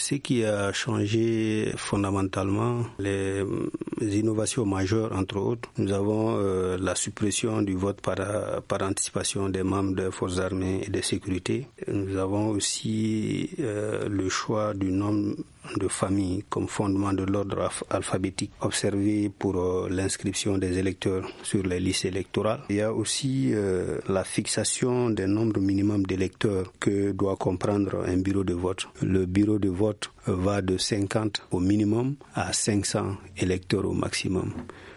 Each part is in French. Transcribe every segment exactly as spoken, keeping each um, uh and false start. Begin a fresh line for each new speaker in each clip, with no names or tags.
Ce qui a changé fondamentalement, les innovations majeures, entre autres, nous avons euh, la suppression du vote par, par anticipation des membres des forces armées et de sécurité. Nous avons aussi euh, le choix du nombre de familles comme fondement de l'ordre alphabétique observé pour euh, l'inscription des électeurs sur les listes électorales. Il y a aussi euh, la fixation des nombres minimums d'électeurs que doit comprendre un bureau de vote. Le bureau de vote va de cinquante au minimum à cinq cents électeurs au maximum.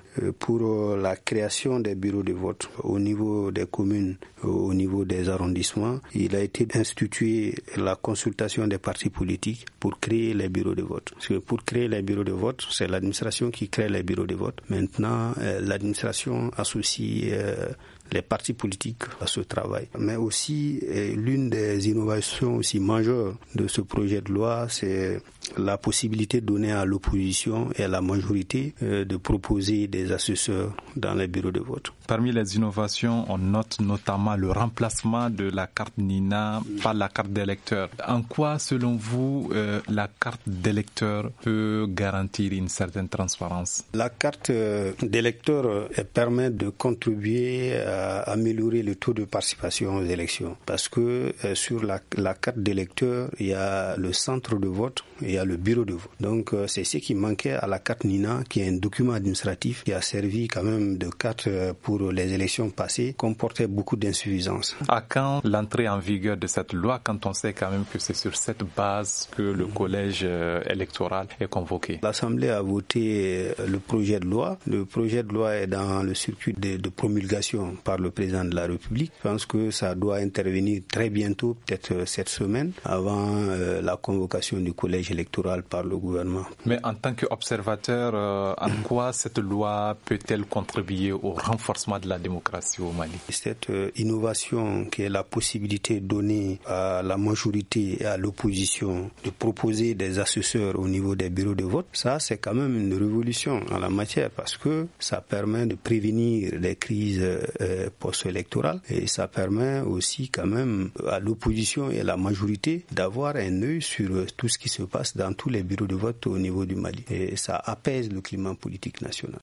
Pour la création des bureaux de vote au niveau des communes, au niveau des arrondissements, il a été institué la consultation des partis politiques pour créer les bureaux de vote. Parce que pour créer les bureaux de vote, c'est l'administration qui crée les bureaux de vote. Maintenant, l'administration associe les partis politiques à ce travail. Mais aussi, l'une des innovations aussi majeures de ce projet de loi, c'est la possibilité donnée à l'opposition et à la majorité de proposer des assesseurs dans les bureaux de vote.
Parmi les innovations, on note notamment le remplacement de la carte Nina par la carte d'électeur. En quoi, selon vous, euh, la carte d'électeur peut garantir une certaine transparence?
La carte d'électeur permet de contribuer à améliorer le taux de participation aux élections. Parce que euh, sur la, la carte d'électeur, il y a le centre de vote et il y a le bureau de vote. Donc euh, c'est ce qui manquait à la carte Nina, qui est un document administratif qui a servi quand même de carte pour les élections passées, comportait beaucoup d'insuffisances.
À quand l'entrée en vigueur de cette loi, quand on sait quand même que c'est sur cette base que le collège euh, électoral est convoqué?
L'Assemblée a voté le projet de loi. Le projet de loi est dans le circuit de, de promulgation par le président de la République. Je pense que ça doit intervenir très bientôt, peut-être cette semaine, avant euh, la convocation du collège électoral par le gouvernement.
Mais en tant qu'observateur, euh, en quoi cette loi peut-elle contribuer au renforcement de la démocratie au Mali?
Cette euh, innovation qui est la possibilité donnée à la majorité et à l'opposition de proposer des assesseurs au niveau des bureaux de vote, ça c'est quand même une révolution en la matière parce que ça permet de prévenir les crises euh, post-électorales et ça permet aussi quand même à l'opposition et à la majorité d'avoir un œil sur tout ce qui se passe dans tous les bureaux de vote au niveau du Mali et ça apaise le climat politique national.